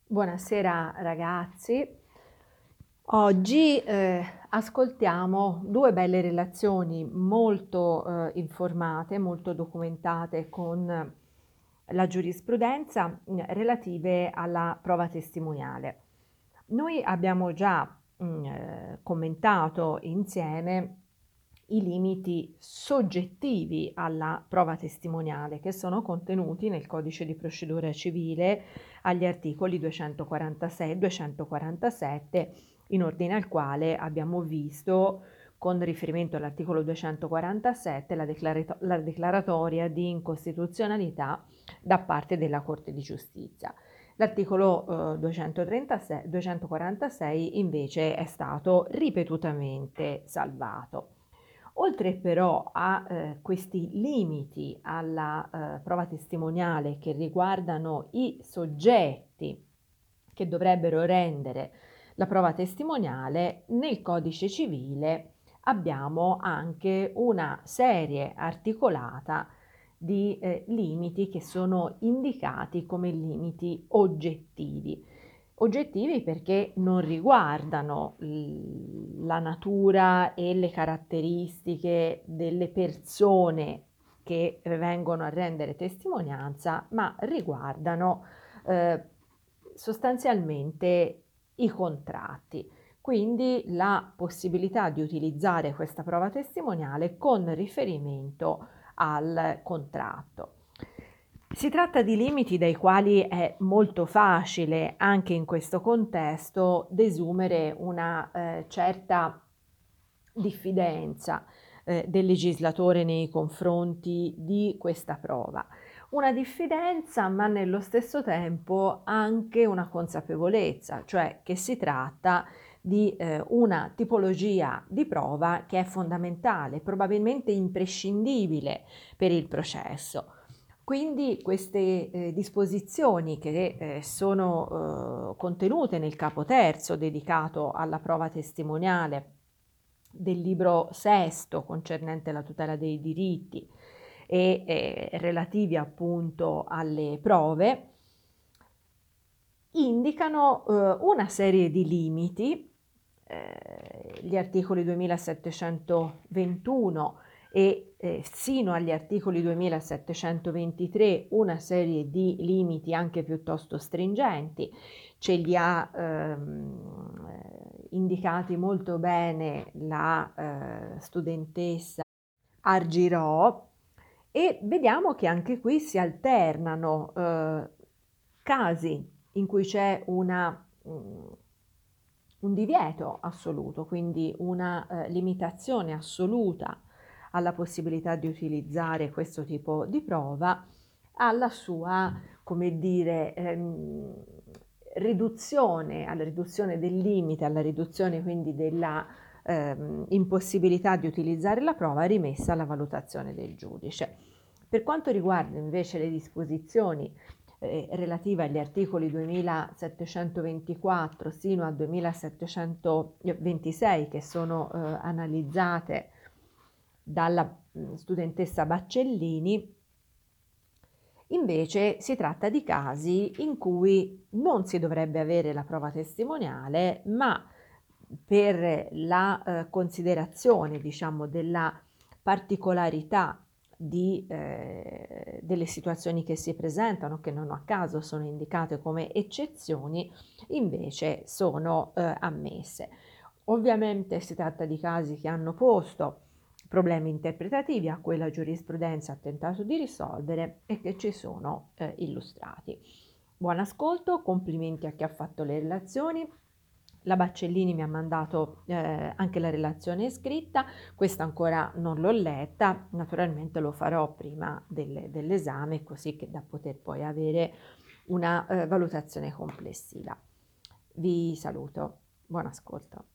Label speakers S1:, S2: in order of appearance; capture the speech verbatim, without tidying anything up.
S1: Buonasera ragazzi, oggi eh, ascoltiamo due belle relazioni molto eh, informate, molto documentate con la giurisprudenza mh, relative alla prova testimoniale. Noi abbiamo già mh, eh, commentato insieme i limiti soggettivi alla prova testimoniale che sono contenuti nel Codice di procedura civile agli articoli duecentoquarantasei e duecentoquarantasette, in ordine al quale abbiamo visto, con riferimento all'articolo duecentoquarantasette, la, declarato- la declaratoria di incostituzionalità da parte della Corte di Giustizia. L'articolo eh, duecentotrentasei duecentoquarantasei invece è stato ripetutamente salvato. Oltre però a eh, questi limiti alla eh, prova testimoniale che riguardano i soggetti che dovrebbero rendere la prova testimoniale, nel codice civile abbiamo anche una serie articolata di eh, limiti che sono indicati come limiti oggettivi. Oggettivi perché non riguardano la natura e le caratteristiche delle persone che vengono a rendere testimonianza, ma riguardano eh, sostanzialmente i contratti. Quindi la possibilità di utilizzare questa prova testimoniale con riferimento al contratto. Si tratta di limiti dai quali è molto facile, anche in questo contesto, desumere una eh, certa diffidenza eh, del legislatore nei confronti di questa prova. Una diffidenza, ma nello stesso tempo anche una consapevolezza, cioè che si tratta di eh, una tipologia di prova che è fondamentale, probabilmente imprescindibile per il processo. Quindi queste eh, disposizioni che eh, sono eh, contenute nel capo terzo dedicato alla prova testimoniale del libro sesto concernente la tutela dei diritti e eh, relativi appunto alle prove, indicano eh, una serie di limiti, eh, gli articoli duemilasettecentoventuno e eh, sino agli articoli duemilasettecentoventitré una serie di limiti anche piuttosto stringenti, ce li ha ehm, indicati molto bene la eh, studentessa Argirò, e vediamo che anche qui si alternano eh, casi in cui c'è una, um, un divieto assoluto, quindi una eh, limitazione assoluta alla possibilità di utilizzare questo tipo di prova, alla sua, come dire, ehm, riduzione, alla riduzione del limite, alla riduzione quindi della ehm, impossibilità di utilizzare la prova rimessa alla valutazione del giudice. Per quanto riguarda invece le disposizioni eh, relative agli articoli duemilasettecentoventiquattro sino al duemilasettecentoventisei, che sono eh, analizzate dalla studentessa Baccellini, invece si tratta di casi in cui non si dovrebbe avere la prova testimoniale, ma per la eh, considerazione, diciamo, della particolarità di, eh, delle situazioni che si presentano, che non a caso sono indicate come eccezioni, invece sono eh, ammesse. Ovviamente si tratta di casi che hanno posto problemi interpretativi a cui la giurisprudenza ha tentato di risolvere e che ci sono eh, illustrati. Buon ascolto, complimenti a chi ha fatto le relazioni. La Baccellini mi ha mandato eh, anche la relazione scritta, questa ancora non l'ho letta, naturalmente lo farò prima del, dell'esame, così che da poter poi avere una eh, valutazione complessiva. Vi saluto, buon ascolto.